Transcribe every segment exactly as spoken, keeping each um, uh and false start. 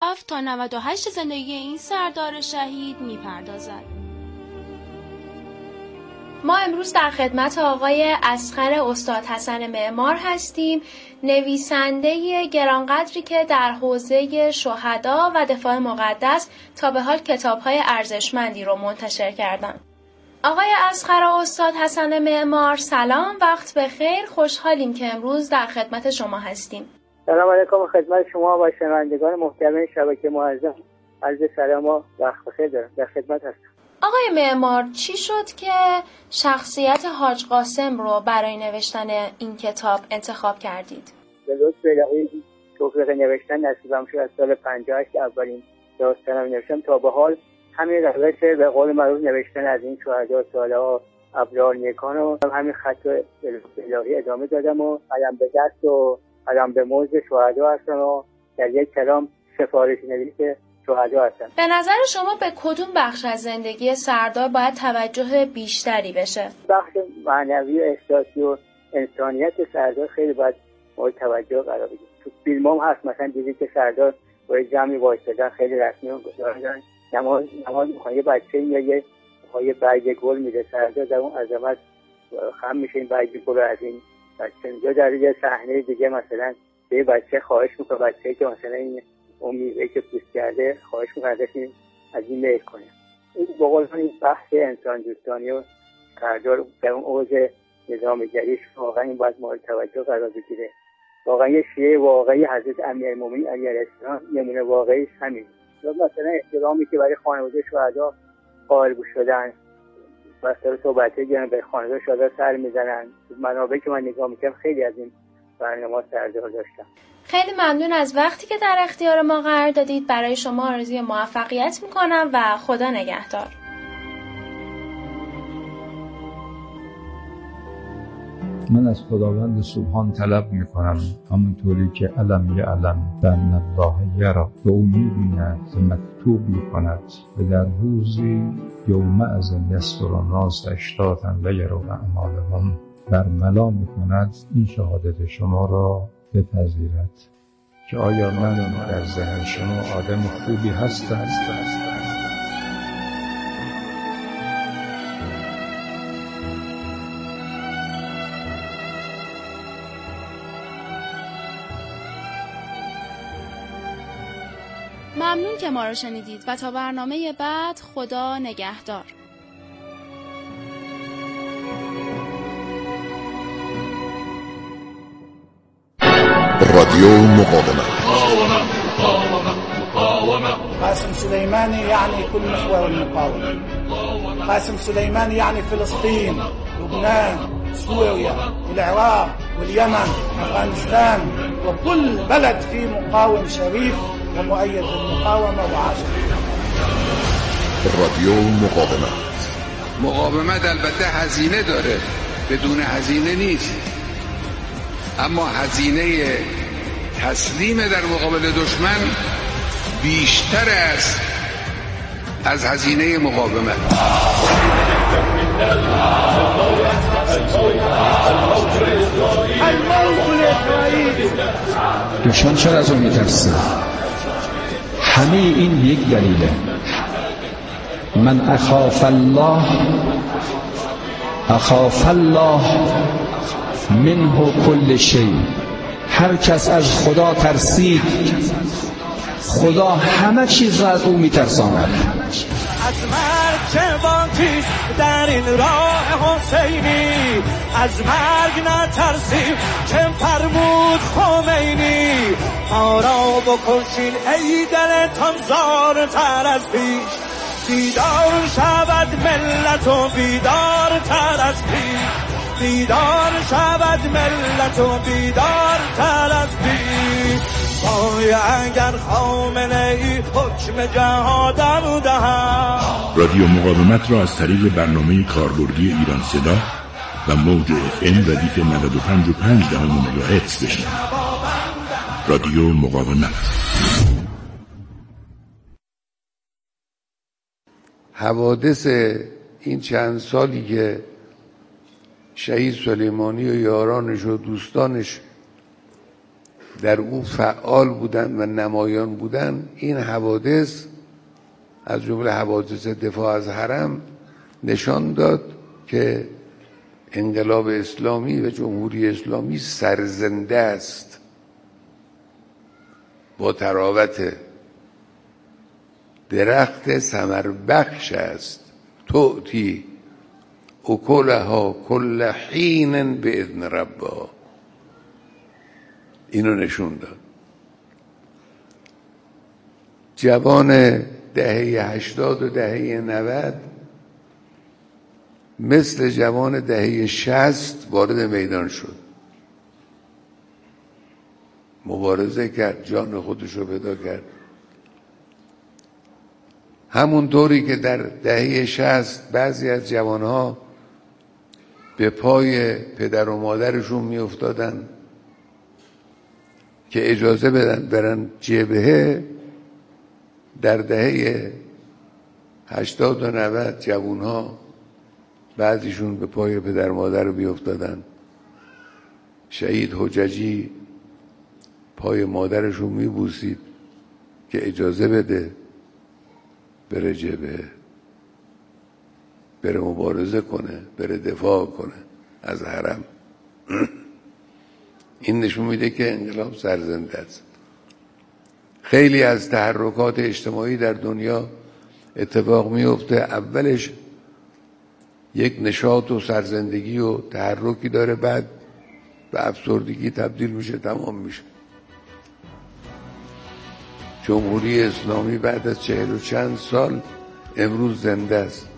هفت تا نود و هشت زندگی این سردار شهید میپردازد. ما امروز در خدمت آقای اصغر استاد حسن معمار هستیم، نویسنده گرانقدری که در حوزه شهدا و دفاع مقدس تا به حال کتاب‌های ارزشمندی رو منتشر کردند. آقای اصغر استاد حسن معمار، سلام، وقت بخیر. خوشحالیم که امروز در خدمت شما هستیم. سلام علیکم خدمت شما و شنوندگان محترم شبکه معظم. عرض سلام و وقت بخیر دارم. در خدمت هستم. آقای معمار، چی شد که شخصیت حاج قاسم رو برای نوشتن این کتاب انتخاب کردید؟ به لطف الهی توفیق نوشتن نصیبم شد. از سال پنجاه و هشت اولین داستانم نوشتم تا به حال همین روش به قول معروف نوشتن از این شهدا، صالحا، ابرار، نیکان و همین خط الهی ادامه دادم و قلم به دست و قلم به موز شهدا هستم و در یک کلام سفارش نویس شهدا هستم. به نظر شما به کدوم بخش از زندگی سردار باید توجه بیشتری بشه؟ بخش معنوی و احساسی و انسانیت سردار خیلی باید مورد توجه قرار بگیره. تو فیلم هم هست، مثلا دیدید که سردار با جمعی وایسادن خیلی رسمی و گذاردن نماز نماز میخوان، یه بچه یا یه یه برگ گل میده، سردار در اون عظمت خم میشه این برگ گل از این بچه. یا در یه صحنه دیگه مثلا به بچه خواهش میکنه، بچه‌ای که مثلا این اون میوه‌ای که پوست کرده خواهش میکنه ازش از این میل کنه. این به قول من بحث انسان دوستانی و سردار در اون اوج نظام‌گریش واقعا این باید مورد توجه قرار بگیره. واقعا یه شیعه واقعی حضرت امیرالمومنین علی علیه السلام نمونه واقعیش همین. مثلا احترامی که برای خانواده شهدا قائل شدن، واسه صحبتی که به خانواده شهدا سر میزنن، منابعی که من نگاه میکنم خیلی از این برنامه سردار داشتم. خیلی ممنون از وقتی که در اختیار ما قرار دادید. برای شما آرزوی موفقیت میکنم و خدا نگهدار. من از خداوند سبحان طلب میکنم همونطوری که علم یعلم بأن الله یری، به او میبیند مکتوب میکند و در روزی یوم از یستر الناس اشتاتا لیروا اعمالهم، برملا میکند این شهادت شما را بپذیرد که آیا من در ذهن شما آدم خوبی هستم؟ ممنون که ما رو شنیدید و تا برنامه بعد خدا نگهدار. رادیو مقاومت. قاسم سليماني يعني كل محور المقاومة. قاسم سليماني يعني فلسطين، لبنان، سوريا، العراق واليمن، أفغانستان، وكل بلد فيه مقاوم شريف ومؤيد بالمقاومة وعاشق. رادیو مقاومت. مقاومت البته هزینه داره، بدون هزینه نیست، اما هزینه تسلیم در مقابل دشمن بیشتر است از هزینه مقاومت. دشمن چرا از اون میترسه؟ همه این یک دلیله. من اخاف الله اخاف الله منه کل شیء. هر کس از خدا ترسید، خدا همه چیز را از او میترساند. از مرگ چه باکی در این راه حسینی، از مرگ نترسیم که فرمود خمینی. ما را بکشین ای دلتان زارتر از پیش، بیدار شود ملت و بیدار تر از پیش، بیدار شود ملت و بیدار تر از پیش. وای اگر خامنه ای حکم جهادم دهد. رادیو مقاومت را از طریق برنامه کاربردی ایران صدا و موج اف ام ردیف نود و پنج و پنج دهم مگاهرتز بشنوید. رادیو مقاومت. حوادث این چند سالی که شهید سلیمانی و یارانش و دوستانش در او فعال بودن و نمایان بودن، این حوادث از جمله حوادث دفاع از حرم نشان داد که انقلاب اسلامی و جمهوری اسلامی سرزنده است، با تراوت درخت ثمر بخش است، تؤتی اکلها کل حین باذن ربها. اینو نشون داد. جوان دهه هشتاد و دهه نود مثل جوان دهه شصت وارد میدان شد، مبارزه کرد، جان خودش رو فدا کرد. همون طوری که در دهه شصت بعضی از جوانها به پای پدر و مادرشون می افتادن که اجازه بدن برن جبهه، در دهه هشتاد و نود جوانها بعضیشون به پای پدر مادر رو بیافتادن. شهید حججی پای مادرشون میبوسید که اجازه بده بره جبهه، بره مبارزه کنه، بره دفاع کنه از حرم. این نشون میده که انقلاب سرزنده است. خیلی از تحرکات اجتماعی در دنیا اتفاق میفته، اولش یک نشاط و سرزندگی و تحرکی داره، بعد به افسردگی تبدیل میشه، تمام میشه. جمهوری اسلامی بعد از چهل و چند سال امروز زنده است.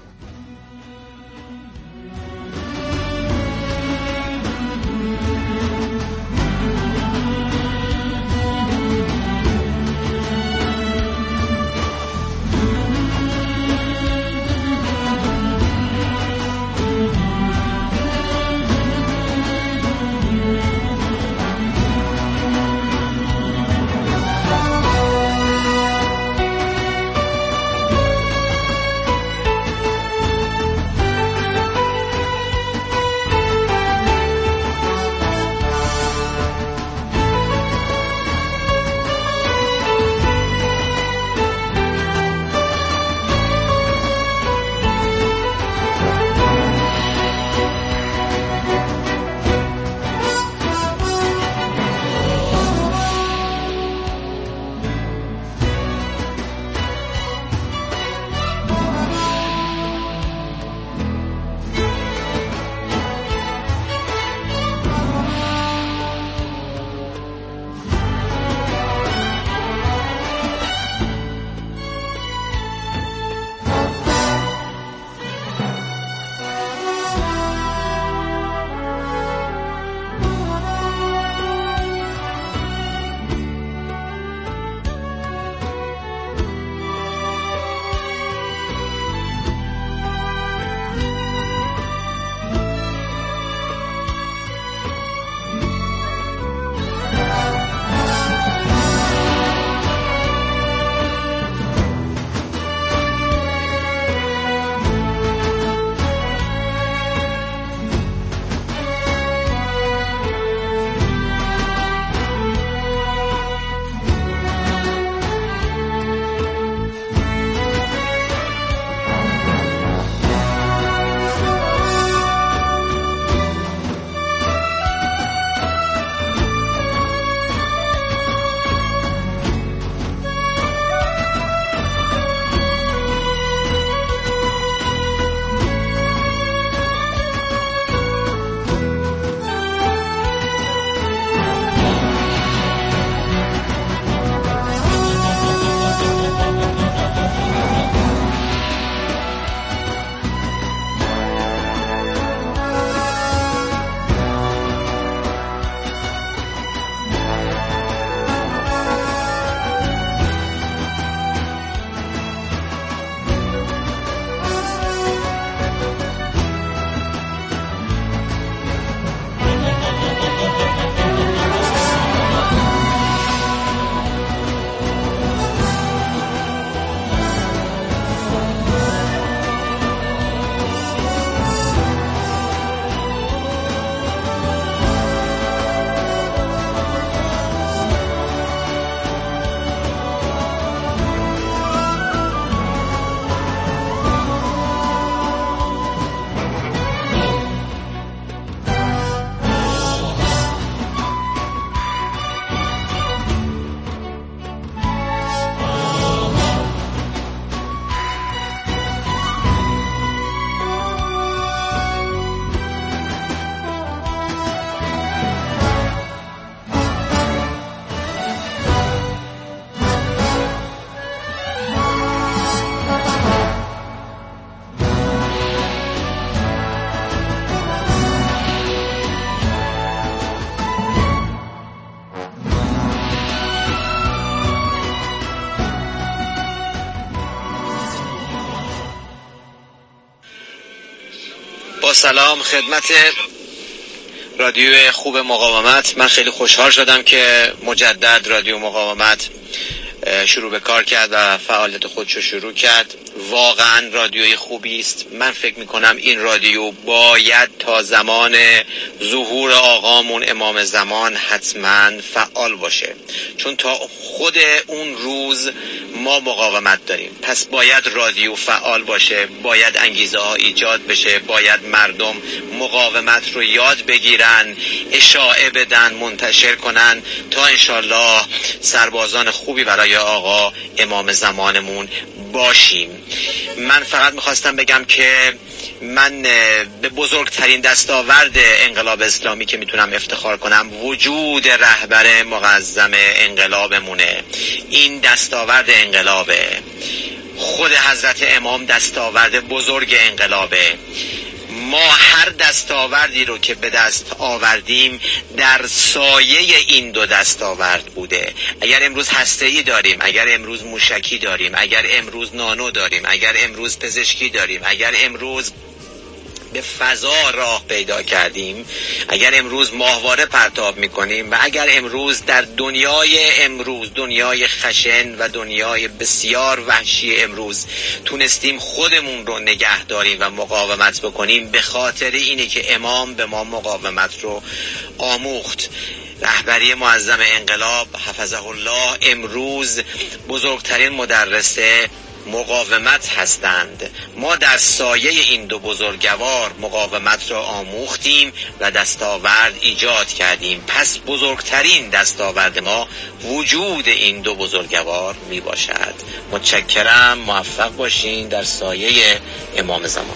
سلام خدمت رادیو خوب مقاومت. من خیلی خوشحال شدم که مجدد رادیو مقاومت شروع به کار کرد و فعالیت خودش رو شروع کرد. واقعا رادیوی خوبی است. من فکر میکنم این رادیو باید تا زمان ظهور آقامون امام زمان حتما فعال باشه، چون تا خود اون روز ما مقاومت داریم. پس باید رادیو فعال باشه، باید انگیزه ها ایجاد بشه، باید مردم مقاومت رو یاد بگیرن، اشاعه بدن، منتشر کنن تا انشالله سربازان خوبی برای آقا امام زمانمون باشیم. من فقط میخواستم بگم که من به بزرگترین دستاورد انقلاب اسلامی که میتونم افتخار کنم وجود رهبر معظم انقلابمونه. این دستاورد انقلابه. خود حضرت امام دستاورد بزرگ انقلابه. ما هر دستاوردی رو که به دست آوردیم در سایه این دو دستاورد بوده. اگر امروز هسته‌ای داریم، اگر امروز موشکی داریم، اگر امروز نانو داریم، اگر امروز پزشکی داریم، اگر امروز به فضا راه پیدا کردیم، اگر امروز ماهواره پرتاب میکنیم و اگر امروز در دنیای امروز، دنیای خشن و دنیای بسیار وحشی امروز تونستیم خودمون رو نگه داریم و مقاومت بکنیم، به خاطر اینه که امام به ما مقاومت رو آموخت. رهبری معظم انقلاب حفظه الله امروز بزرگترین مدرسه مقاومت هستند. ما در سایه این دو بزرگوار مقاومت را آموختیم و دستاورد ایجاد کردیم. پس بزرگترین دستاورد ما وجود این دو بزرگوار می باشد. متشکرم. موفق باشین در سایه امام زمان.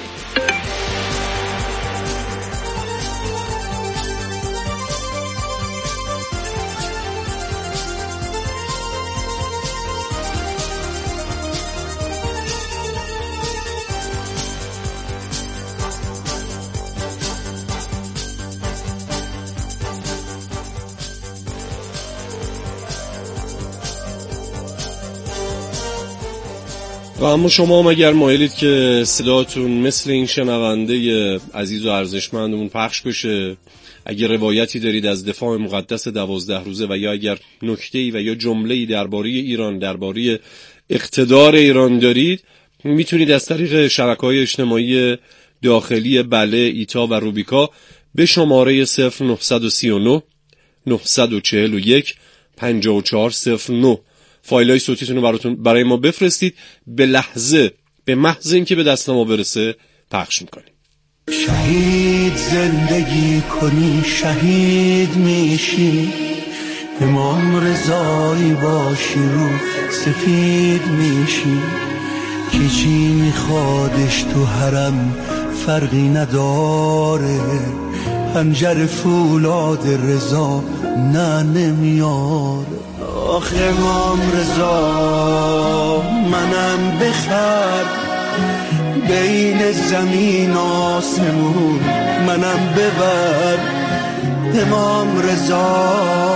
و اما شما هم اگر مایلید که صداتون مثل این شنونده عزیز و ارزشمندمون پخش بشه، اگر روایتی دارید از دفاع مقدس دوازده روزه و یا اگر نکته‌ای و یا جمله‌ای درباره ایران، درباره اقتدار ایران دارید، میتونید از طریق شبکه‌های اجتماعی داخلی بله، ایتا و روبیکا به شماره صفر نه سه نه نه چهار یک پنج چهار صفر نه فایلای صوتیتون رو براتون برای ما بفرستید. به لحظه، به محض اینکه به دست ما برسه پخش میکنیم. شهید زندگی کنی شهید میشی، امام رضایی باشی رو سفید میشی. کی چی میخوادش تو حرم فرقی نداره، پنجر فولاد رضا نه نمیاره. آخ امام رضا منم بخر، بین زمین آسمون منم ببر. امام رضا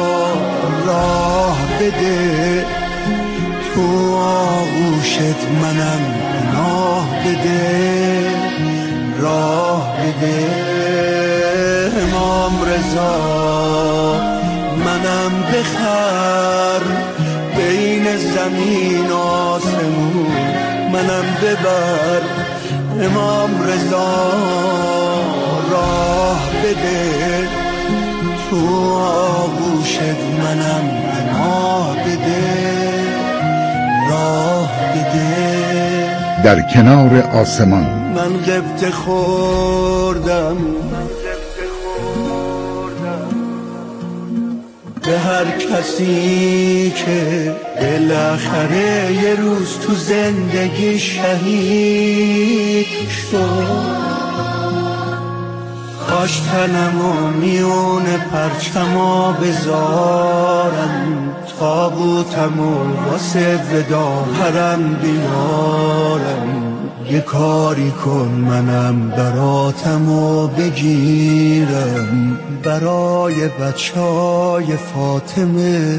راه بده، تو آغوشت منم پناه بده، راه بده. امام رضا منم بخر، بین زمین آسمون منم ببر. امام رضا راه بده، تو آغوشت منم پناه بده، راه بده. در کنار آسمان من غبطه خوردم، به هر کسی که بالاخره یه روز تو زندگی شهید شد. کاش تنمو میونه پرچما بذارم، تابوتمو واسه ودا حرم بیارم. یه کاری کن منم براتمو بگیرم، برای بچهای فاطمه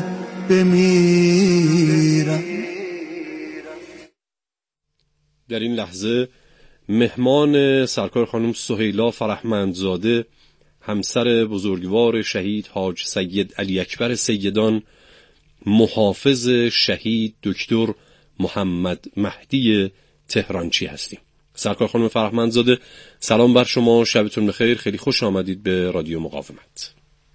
بمیرم. در این لحظه مهمان سرکار خانم سهیلا فرهمندزاده، همسر بزرگوار شهید حاج سید علی اکبر سیدان، محافظ شهید دکتر محمد مهدی تهرانچی هستیم. سرکار خانم فرهمندزاده، سلام بر شما، شبتون بخیر، خیلی خوش آمدید به رادیو مقاومت.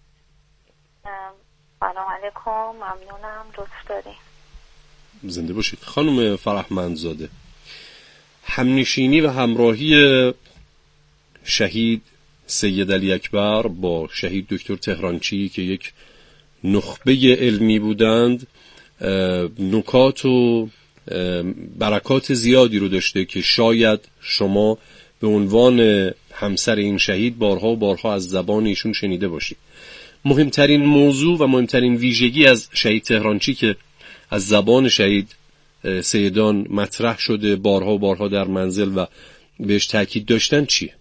سلام علیکم، ممنونم، لطف دارین. زنده باشید. خانم فرهمندزاده، همنشینی و همراهی شهید سید علی اکبر با شهید دکتر تهرانچی که یک نخبه علمی بودند، نکات و برکات زیادی رو داشته که شاید شما به عنوان همسر این شهید بارها و بارها از زبان ایشون شنیده باشید. مهمترین موضوع و مهمترین ویژگی از شهید تهرانچی که از زبان شهید سیدان مطرح شده بارها و بارها در منزل و بهش تاکید داشتن چیه؟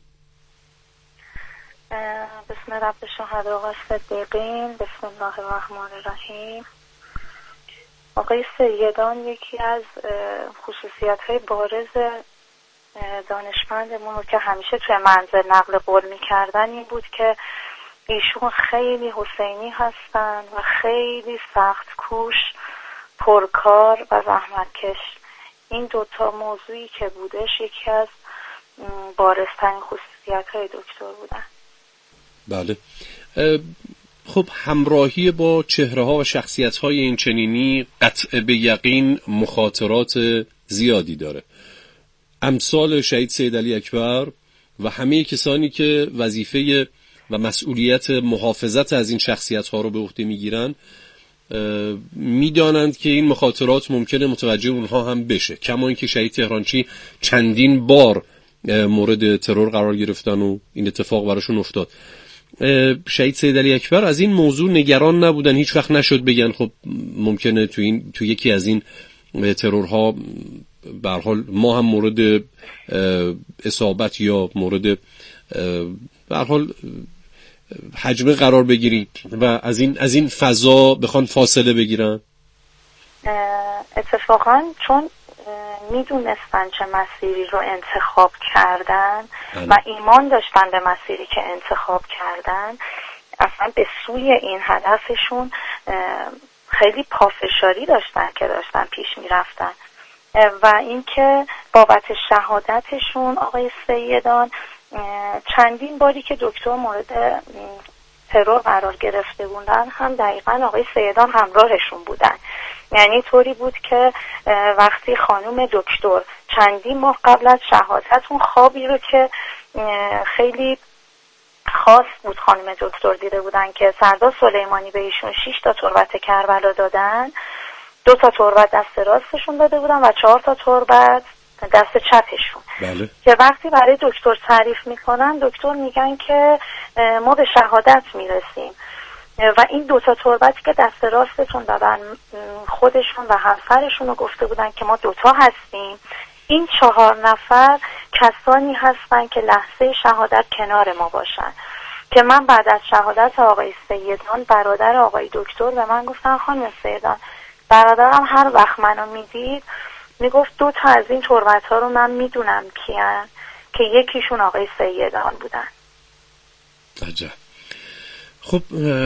بسم رب شهدا و صدیقین، بسم الله الرحمن الرحیم. آقای سیدان یکی از خصوصیت‌های بارز دانشمندمون رو که همیشه توی منزل نقل قول می‌کردن این بود که ایشون خیلی حسینی هستن و خیلی سخت کوش، پرکار و زحمتکش. این دوتا موضوعی که بودش یکی از بارزترین خصوصیت‌های دکتر بودن. بله. خب همراهی با چهره‌ها و شخصیت‌های این چنینی قطع به یقین مخاطرات زیادی داره. امثال شهید سید علی اکبر و همه کسانی که وظیفه و مسئولیت محافظت از این شخصیت‌ها رو به عهده می‌گیرن میدانند که این مخاطرات ممکنه متوجه اونها هم بشه، کما اینکه شهید تهرانچی چندین بار مورد ترور قرار گرفتن و این اتفاق براشون افتاد. شهید سید علی اکبر از این موضوع نگران نبودن، هیچ وقت نشد بگن خب ممکنه تو این تو یکی از این ترورها به هر حال ما هم مورد اصابت یا مورد به هر حال حجمه قرار بگیریم و از این از این فضا بخوان فاصله بگیرن؟ اتفاقا چون میدونستن چه مسیری رو انتخاب کردن و ایمان داشتن به مسیری که انتخاب کردن، اصلا به سوی این هدفشون خیلی پافشاری داشتن که داشتن پیش میرفتن. و اینکه بابت شهادتشون آقای سیدان چندین باری که دکتر مورد ترور قرار گرفته بودن هم دقیقاً آقای سیدان همراهشون بودن. یعنی طوری بود که وقتی خانم دکتر چندین ماه قبل از شهادت اون خوابی رو که خیلی خاص بود خانم دکتر دیده بودن که سردار سلیمانی به ایشون شش تا تربت کربلا دادن، دو تا تربت دست راستشون داده بودن و چهار تا تربت دست چپشون. بله. که وقتی برای دکتر تعریف میکنن دکتر میگن که ما به شهادت میرسیم و این دوتا تربتی که دست راستتون دادن خودشون و همسرشون رو گفته بودن که ما دوتا هستیم، این چهار نفر کسانی هستن که لحظه شهادت کنار ما باشن. که من بعد از شهادت آقای سیدان برادر آقای دکتر به من گفتن خانم سیدان برادرم هر وقت منو میدید میگفت دو تا از این تربت ها رو من میدونم کیان، که یکیشون آقای سیدان بودن. عجب. خب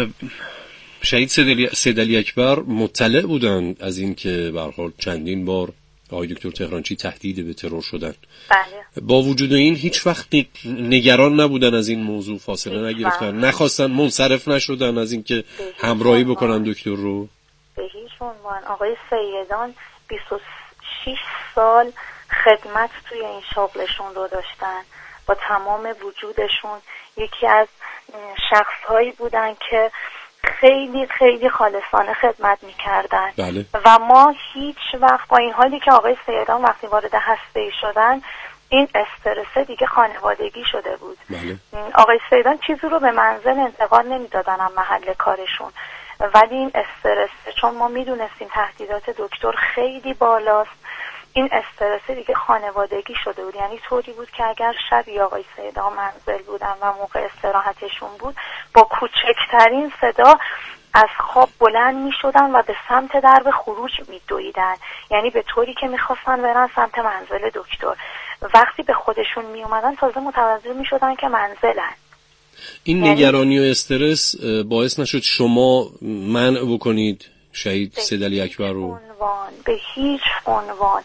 شهید سید علی اکبر مطلع بودن از این که به هر حال چندین بار آقای دکتر تهرانچی تهدید به ترور شدن. بله. با وجود این هیچ وقت نگران نبودن از این موضوع، فاصله نگرفتن، نخواستن، منصرف نشدن از این که همراهی بکنن دکتر رو؟ به هیچ عنوان. آقای سیدان بیست و شش سال خدمت توی این شغلشون رو داشتن، با تمام وجودشون یکی از شخصهایی بودن که خیلی خیلی خالصانه خدمت میکردن. بله. و ما هیچ وقت با این حالی که آقای سیدان وقتی وارد هسته‌ای شدن این استرس دیگه خانوادگی شده بود. بله. آقای سیدان چیزی رو به منزل انتقال نمیدادن از محل کارشون، ولی این استرس چون ما میدونستیم تهدیدات دکتر خیلی بالاست، این استرس دیگه خانوادگی شده بود. یعنی طوری بود که اگر شبی آقای سیدان منزل بودن و موقع استراحتشون بود با کوچکترین صدا از خواب بلند می شدن و به سمت درب خروج می دویدن، یعنی به طوری که می خواستن برن سمت منزل دکتر. وقتی به خودشون می اومدن تازه متوجه می شدن که منزلن. این نگرانی و استرس باعث نشد شما منع بکنید شهید سید علی اکبر رو؟ عنوان به هیچ عنوان.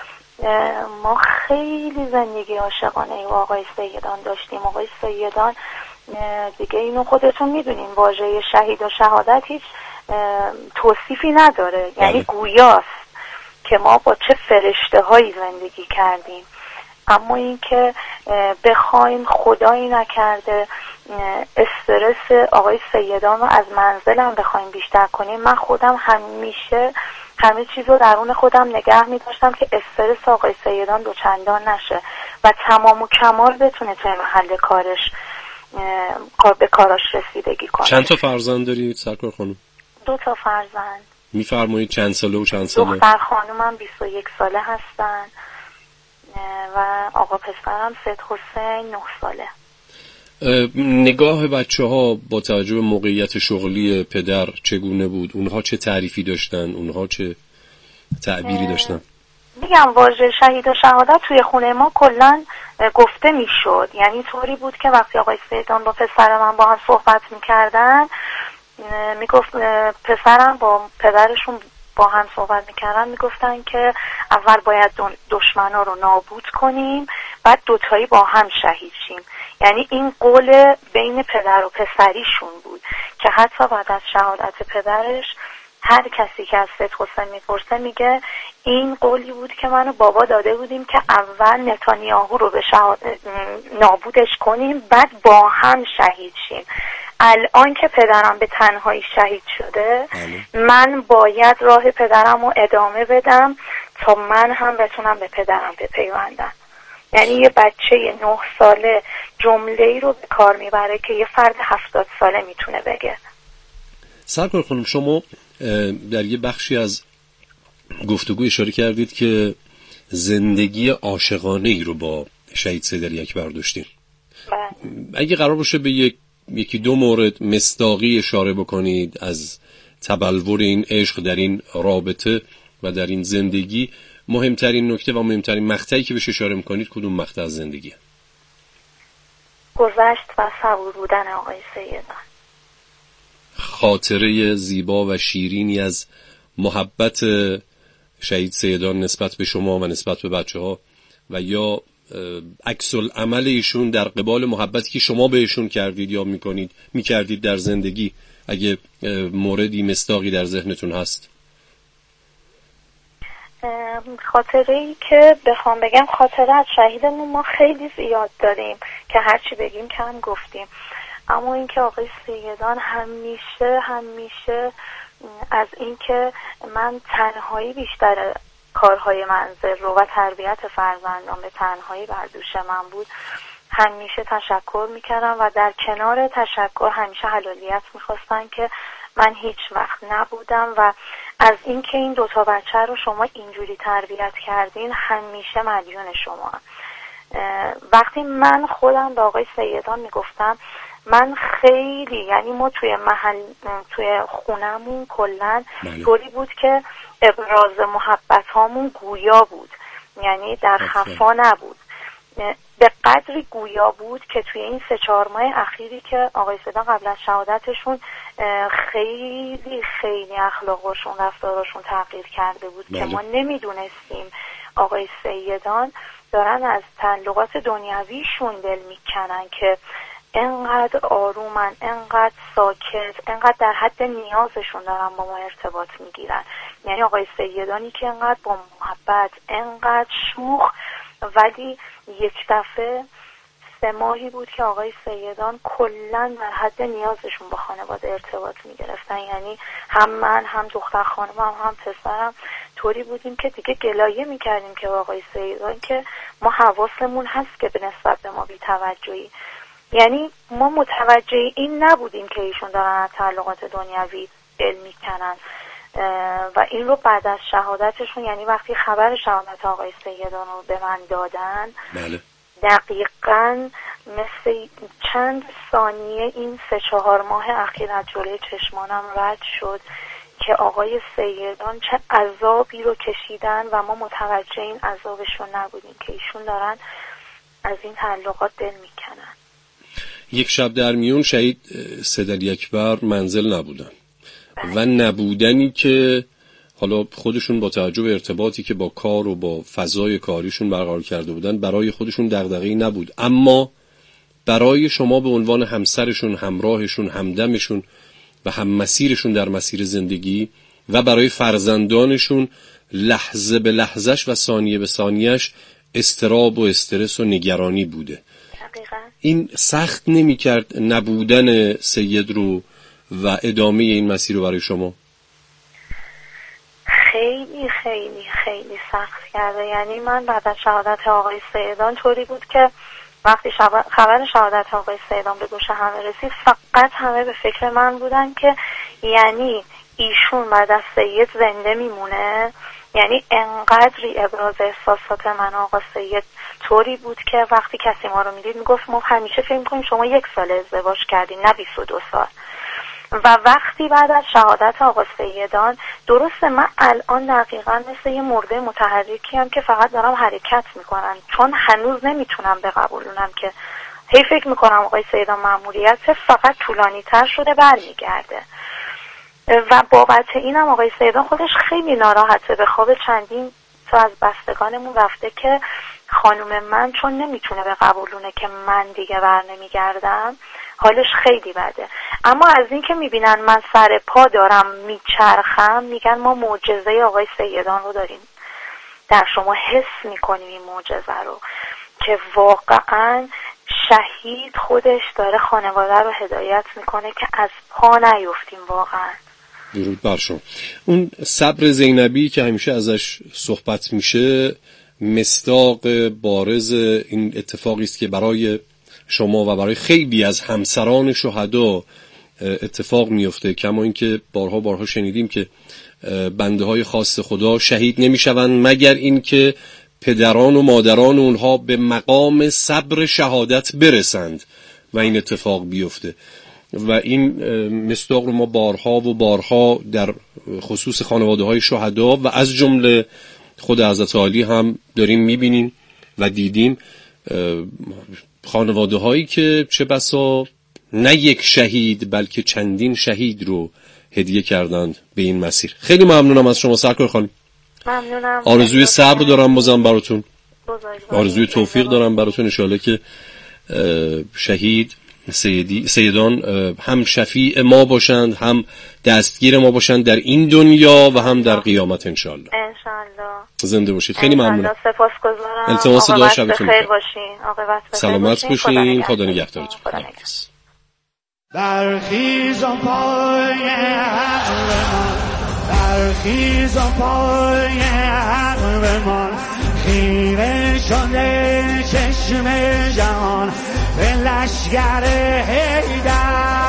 ما خیلی زندگی عاشقانه با آقای سیدان داشتیم. آقای سیدان دیگه اینو خودتون میدونین، واژه شهید و شهادت هیچ توصیفی نداره، یعنی گویاست که ما با چه فرشته هایی زندگی کردیم. اما این که بخوایم خدایی نکرده استرس آقای سیدان رو از منزلم بخوایم بیشتر کنیم، من خودم همیشه همه چیز رو درون خودم نگه می داشتم که استرس آقای سیدان دوچندان نشه و تمام و کمال بتونه توی محل کارش به کاراش رسیدگی کنه. چند تا فرزند دارید سرکار خانم؟ دو تا فرزند. میفرمایید چند ساله و چند ساله؟ دختر خانومم بیست و یک ساله هستن و آقا پسرم سید حسین نه ساله. نگاه بچه ها با توجه به موقعیت شغلی پدر چگونه بود؟ اونها چه تعریفی داشتن؟ اونها چه تعبیری داشتن؟ میگم واژه شهید و شهادت توی خونه ما کلن گفته میشد، یعنی طوری بود که وقتی آقای سیدان با پسر من با هم صحبت میکردن میگفت پسرم با پدرشون با هم صحبت میکردن میگفتن که اول باید دشمنا رو نابود کنیم بعد دوتایی با هم شهید شیم. یعنی این قول بین پدر و پسریشون بود که حتی بعد از شهادت پدرش هر کسی که از سید حسین میپرسه میگه این قولی بود که من و بابا داده بودیم که اول نتانیاهو رو به شهادت نابودش کنیم بعد با هم شهید شیم. الان که پدرم به تنهایی شهید شده من باید راه پدرم رو ادامه بدم تا من هم بتونم به پدرم بپیوندم. یعنی یه بچه نه ساله جمله‌ای رو به کار میبره که یه فرد هفتاد ساله میتونه بگه. سرکار خانم شما در یه بخشی از گفتگو اشاره کردید که زندگی عاشقانه‌ای رو با شهید سید علی اکبر داشتین. اگه قرار باشه به یک یکی دو مورد مصداقی اشاره بکنید از تبلور این عشق در این رابطه و در این زندگی، مهمترین نکته و مهمترین مقطعی که بهش اشاره میکنید کدوم مقطع از زندگیه؟ گذشت و صبور بودن آقای سیدان. خاطره زیبا و شیرینی از محبت شهید سیدان نسبت به شما و نسبت به بچه ها و یا عکس العمل ایشون در قبال محبتی که شما بهشون کردید یا میکنید میکردید در زندگی، اگه موردی مصداقی در ذهنتون هست. خاطره ای که بخوام بگم خاطره از شهیدمون ما خیلی زیاد داریم که هرچی بگیم کم گفتیم، اما اینکه آقای سیدان همیشه همیشه از اینکه من تنهایی بیشتر کارهای منزل رو و تربیت فرزندان به تنهایی بر دوش من بود همیشه تشکر میکردم و در کنار تشکر همیشه حلالیت میخواستن که من هیچ وقت نبودم و از اینکه این دوتا بچه رو شما اینجوری تربیت کردین همیشه مدیون شما. وقتی من خودم به آقای سیدان میگفتم من خیلی، یعنی ما توی محل توی خونمون کلن طوری بود که ابراز محبت هامون گویا بود، یعنی در خفا نبود، به قدری گویا بود که توی این سه چهار ماه اخیری که آقای سیدان قبل از شهادتشون خیلی خیلی اخلاقشون رفتارشون تغییر کرده بود بله. که ما نمیدونستیم آقای سیدان دارن از تعلقات دنیویشون دل میکنن که انقدر آرومن، انقدر ساکت، انقدر در حد نیازشون دارن با ما ارتباط میگیرن. یعنی آقای سیدانی که انقدر با محبت، انقدر شوخ، ولی یک دفعه سه ماهی بود که آقای سیدان کلن در حد نیازشون با خانواده ارتباط میگرفتن. یعنی هم من هم دختر خانمم هم, هم پسرم طوری بودیم که دیگه گلایه میکردیم که آقای سیدان که ما حواسمون هست که به نسبت به ما بی‌توجهی، یعنی ما متوجه این نبودیم که ایشون دارن از تعلقات دنیوی دل میکنن و این رو بعد از شهادتشون، یعنی وقتی خبر شهادت آقای سیدان رو به من دادن بله. دقیقاً مثل چند ثانیه این سه چهار ماه اخیر از جلوی چشمانم رد شد که آقای سیدان چه عذابی رو کشیدن و ما متوجه این عذابشون نبودیم که ایشون دارن از این تعلقات دل میکنن. یک شب در میون شهید سید اکبر منزل نبودن و نبودنی که حالا خودشون با توجه به ارتباطی که با کار و با فضای کاریشون برقرار کرده بودن برای خودشون دغدغه‌ای نبود، اما برای شما به عنوان همسرشون، همراهشون، همدمشون و هم مسیرشون در مسیر زندگی و برای فرزندانشون لحظه به لحظهش و ثانیه به ثانیهش استراب و استرس و نگرانی بوده. دقیقاً. این سخت نمی کرد نبودن سید رو و ادامه این مسیر رو برای شما؟ خیلی خیلی خیلی سخت کرده. یعنی من بعد از شهادت آقای سیدان طوری بود که وقتی خبر شهادت آقای سیدان به گوش همه رسید فقط همه به فکر من بودن که یعنی ایشون بعد از سید زنده میمونه. یعنی انقدری ابراز احساسات من آقا سید طوری بود که وقتی کسی ما رو میدید میگفت ما همیشه فکر میکنیم شما یک سال ازدواج کردین نه بیست و دو سال. و وقتی بعد از شهادت آقا سیدان درسته من الان دقیقا مثل یه مرده متحرکی هم که فقط دارم حرکت میکنم، چون هنوز نمیتونم بقبولونم که هی فکر میکنم آقای سیدان مأموریت فقط طولانی تر شده برمیگرده. و بابت اینم آقای سیدان خودش خیلی ناراحته، به خواب چندین تا از بستگانمون رفته که خانم من چون نمیتونه بقبولونه که من دیگه بر نمیگردم حالش خیلی بده. اما از این که میبینن من سر پا دارم میچرخم میگن ما معجزه آقای سیدان رو داریم در شما حس میکنیم این معجزه رو که واقعا شهید خودش داره خانواده رو هدایت میکنه که از پا نیفتیم. واقعا درود بر شما. اون صبر زینبی که همیشه ازش صحبت میشه مصداق بارز این اتفاقی است که برای شما و برای خیلی از همسران شهدا اتفاق میفته. کما اینکه بارها بارها شنیدیم که بنده های خاص خدا شهید نمیشوند مگر اینکه پدران و مادران اونها به مقام صبر شهادت برسند و این اتفاق بیفته. و این مصداق رو ما بارها و بارها در خصوص خانواده های شهدا و از جمله خود حضرت علی هم داریم میبینیم و دیدیم. خانواده هایی که چه بسا نه یک شهید بلکه چندین شهید رو هدیه کردند به این مسیر. خیلی ممنونم از شما سرکار خانم. ممنونم. آرزوی صبر دارم بازم براتون، آرزوی توفیق دارم براتون. انشاءالله که شهید سیدی سیدان هم شفیع ما باشند، هم دستگیر ما باشند در این دنیا و هم در قیامت انشاءالله. انشاءالله. زنده باشید. خیلی ممنونم. سپاسگزارم. التماس دعا شبتون بخیر باشین. عاقبت بخیر. سلامت باشین. خدا نگهدارتون. برخیزم پای عقلمان، برخیزم پای عقلمان، خیره شده چشم جهان به لشگر حیدر،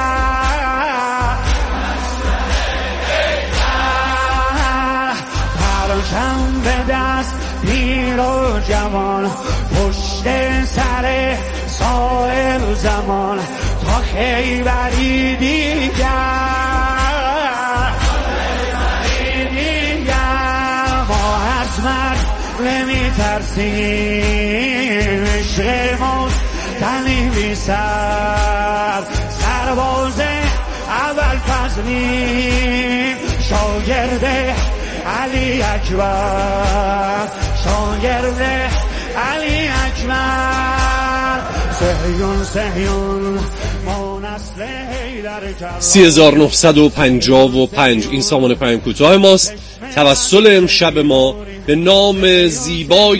پرچم به دست پیر و جوان، پشت سر سایر زمان تا خیبری دیگر، دیگر ما از مرد نمی ترسیم، عشق موت تنیمی سر سرباز اول فضلیم، شاگرد علی اکبر، شاگرد علی اکبر، سهیون سهیون ما نسل حیدر کرد. سی هزار و نهصد و پنجاه و پنج این سامان پیام کوتاه ماست. توسل امشب ما به نام زیبای